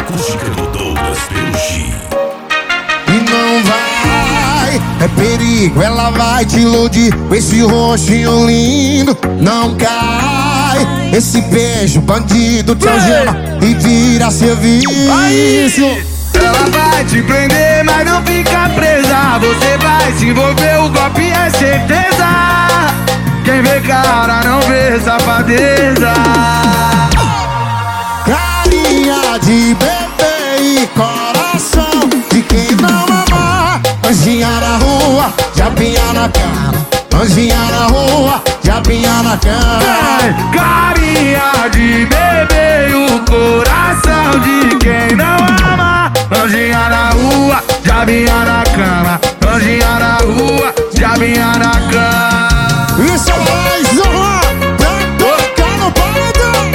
acústica do Douglas Pelucci. E não vai, é perigo, ela vai te iludir com esse rostinho lindo. Não cai, esse beijo bandido te algema e vira serviço. Ela vai te prender, mas não fica presa. Você vai se envolver, o golpe é certeza. Quem vê cara não vê safadeza. Carinha de bebê e coração de quem não ama. Anjinha na rua, diabinha na cama. Anjinha na rua, diabinha na cama. Carinha de bebê e o coração de quem não ama. Anjinha na rua, diabinha na cama. Anjinha na rua, diabinha na cama. Isso é mais uma pra tocar no paredão.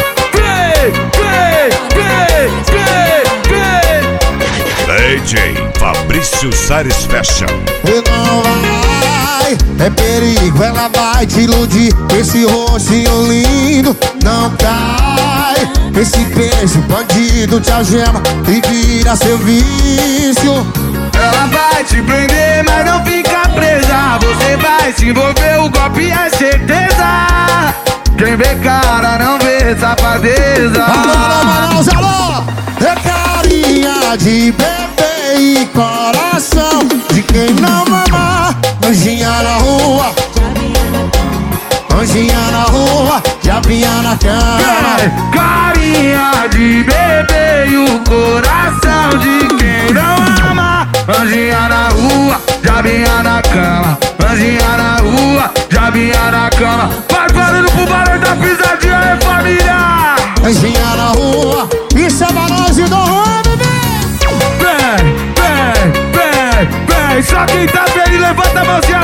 DJ Fabrício Sares Fashion. E não vai, é perigo, ela vai te iludir com esse rostinho lindo. Não cai, esse beijo bandido te algema e vira seu vício. Ela vai te prender, mas não fica presa. Você vai se envolver, o golpe é certeza. Quem vê cara não vê safadeza. Alô, Manaus, alô! É carinha de bebê e coração de quem não ama. Anjinha na rua, anjinha na rua, diabinha na cama. Carinha de bebê e o coração de quem não ama. Anjinha na rua, diabinha na cama. Anjinha na rua, diabinha na cama. Vai barulho pro barulho da pisadinha, é família. Anjinha na rua, isso é Manaus e do Rua, bebê. Vem, só quem tá feliz levanta a mãozinha